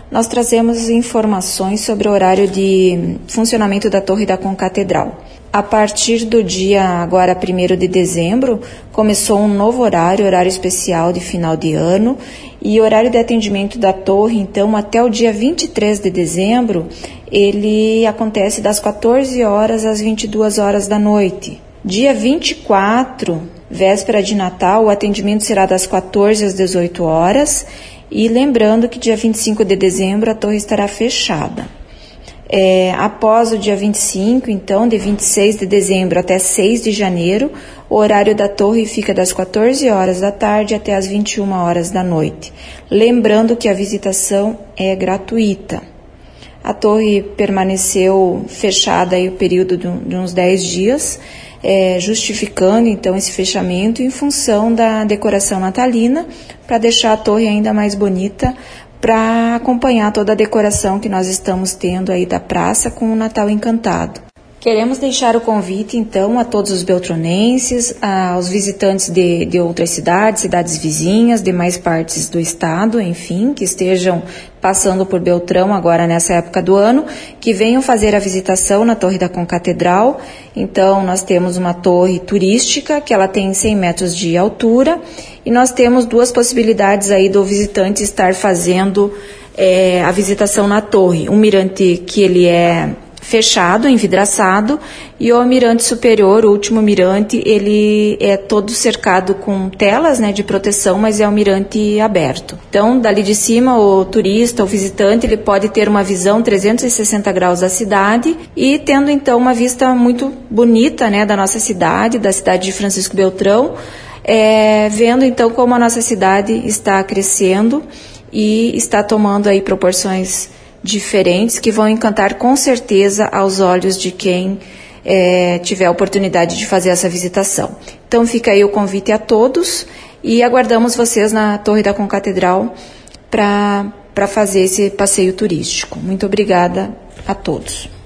nós trazemos informações sobre o horário de funcionamento da Torre da Concatedral. A partir do dia agora 1º de dezembro, começou um novo horário especial de final de ano, e o horário de atendimento da torre, então, até o dia 23 de dezembro, ele acontece das 14 horas às 22 horas da noite. Dia 24, véspera de Natal, o atendimento será das 14 às 18 horas, e lembrando que dia 25 de dezembro a torre estará fechada. Após o dia 25, então, de 26 de dezembro até 6 de janeiro, o horário da torre fica das 14 horas da tarde até as 21 horas da noite. Lembrando que a visitação é gratuita. A torre permaneceu fechada aí o período de uns 10 dias, justificando então esse fechamento em função da decoração natalina, para deixar a torre ainda mais bonita, para acompanhar toda a decoração que nós estamos tendo aí da praça com o Natal Encantado. Queremos deixar o convite, então, a todos os beltronenses, aos visitantes de outras cidades vizinhas, demais partes do estado, enfim, que estejam passando por Beltrão agora nessa época do ano, que venham fazer a visitação na Torre da Concatedral. Então, nós temos uma torre turística, que ela tem 100 metros de altura, e nós temos duas possibilidades aí do visitante estar fazendo a visitação na torre. Um mirante que ele é fechado, envidraçado, e o mirante superior, o último mirante, ele é todo cercado com telas, de proteção, mas é um mirante aberto. Então, dali de cima, o turista, o visitante, ele pode ter uma visão 360 graus da cidade e tendo, então, uma vista muito bonita, da nossa cidade, da cidade de Francisco Beltrão, vendo, então, como a nossa cidade está crescendo e está tomando aí proporções diferentes que vão encantar com certeza aos olhos de quem tiver a oportunidade de fazer essa visitação. Então fica aí o convite a todos e aguardamos vocês na Torre da Concatedral para fazer esse passeio turístico. Muito obrigada a todos.